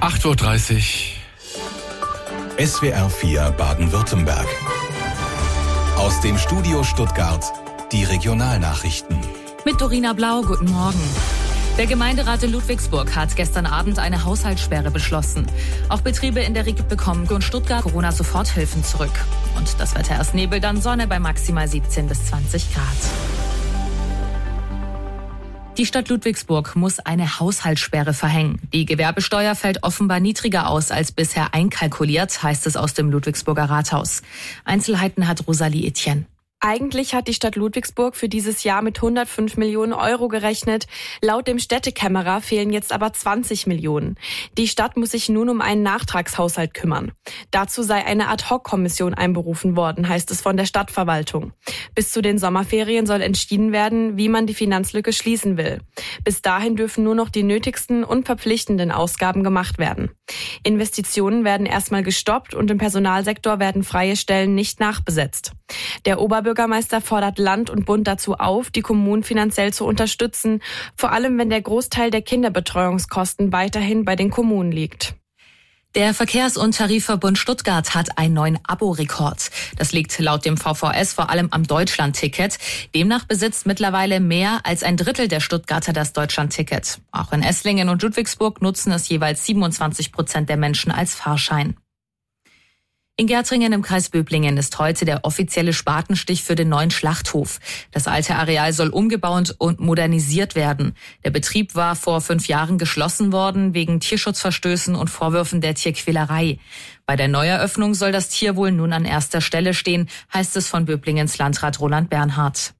8:30 Uhr. SWR 4 Baden-Württemberg. Aus dem Studio Stuttgart die Regionalnachrichten. Mit Dorina Blau, guten Morgen. Der Gemeinderat in Ludwigsburg hat gestern Abend eine Haushaltssperre beschlossen. Auch Betriebe in der Region bekommen in Stuttgart Corona-Soforthilfen zurück. Und das Wetter erst Nebel, dann Sonne bei maximal 17 bis 20 Grad. Die Stadt Ludwigsburg muss eine Haushaltssperre verhängen. Die Gewerbesteuer fällt offenbar niedriger aus als bisher einkalkuliert, heißt es aus dem Ludwigsburger Rathaus. Einzelheiten hat Rosalie Etienne. Eigentlich hat die Stadt Ludwigsburg für dieses Jahr mit 105 Millionen Euro gerechnet. Laut dem Städtekämmerer fehlen jetzt aber 20 Millionen. Die Stadt muss sich nun um einen Nachtragshaushalt kümmern. Dazu sei eine Ad-hoc-Kommission einberufen worden, heißt es von der Stadtverwaltung. Bis zu den Sommerferien soll entschieden werden, wie man die Finanzlücke schließen will. Bis dahin dürfen nur noch die nötigsten und verpflichtenden Ausgaben gemacht werden. Investitionen werden erstmal gestoppt und im Personalsektor werden freie Stellen nicht nachbesetzt. Der Oberbürgermeister fordert Land und Bund dazu auf, die Kommunen finanziell zu unterstützen, vor allem wenn der Großteil der Kinderbetreuungskosten weiterhin bei den Kommunen liegt. Der Verkehrs- und Tarifverbund Stuttgart hat einen neuen Abo-Rekord. Das liegt laut dem VVS vor allem am Deutschland-Ticket. Demnach besitzt mittlerweile mehr als ein Drittel der Stuttgarter das Deutschland-Ticket. Auch in Esslingen und Ludwigsburg nutzen es jeweils 27% der Menschen als Fahrschein. In Gärtringen im Kreis Böblingen ist heute der offizielle Spatenstich für den neuen Schlachthof. Das alte Areal soll umgebaut und modernisiert werden. Der Betrieb war vor 5 Jahren geschlossen worden wegen Tierschutzverstößen und Vorwürfen der Tierquälerei. Bei der Neueröffnung soll das Tierwohl nun an erster Stelle stehen, heißt es von Böblingens Landrat Roland Bernhard.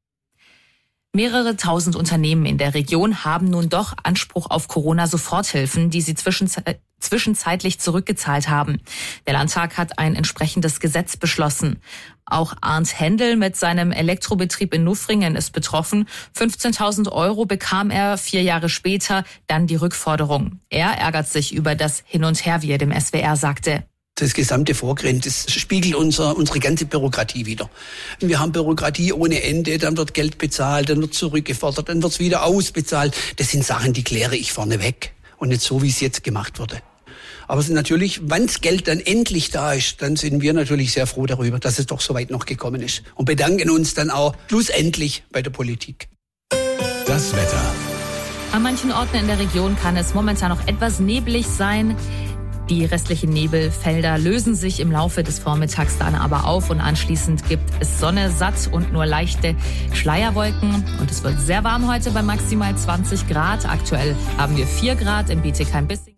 Mehrere tausend Unternehmen in der Region haben nun doch Anspruch auf Corona-Soforthilfen, die sie zwischenzeitlich zurückgezahlt haben. Der Landtag hat ein entsprechendes Gesetz beschlossen. Auch Arndt Händel mit seinem Elektrobetrieb in Nuffringen ist betroffen. 15.000 € bekam er 4 Jahre später, dann die Rückforderung. Er ärgert sich über das Hin und Her, wie er dem SWR sagte. Das gesamte Vorgehen, das spiegelt unsere ganze Bürokratie wider. Wir haben Bürokratie ohne Ende, dann wird Geld bezahlt, dann wird zurückgefordert, dann wird es wieder ausbezahlt. Das sind Sachen, die kläre ich vorneweg und nicht so, wie es jetzt gemacht wurde. Aber es ist natürlich, wenn das Geld dann endlich da ist, dann sind wir natürlich sehr froh darüber, dass es doch so weit noch gekommen ist und bedanken uns dann auch schlussendlich bei der Politik. Das Wetter. An manchen Orten in der Region kann es momentan noch etwas neblig sein. Die restlichen Nebelfelder lösen sich im Laufe des Vormittags dann aber auf und anschließend gibt es Sonne, satt und nur leichte Schleierwolken. Und es wird sehr warm heute bei maximal 20 Grad. Aktuell haben wir 4 Grad im Bietigheim-Bissingen.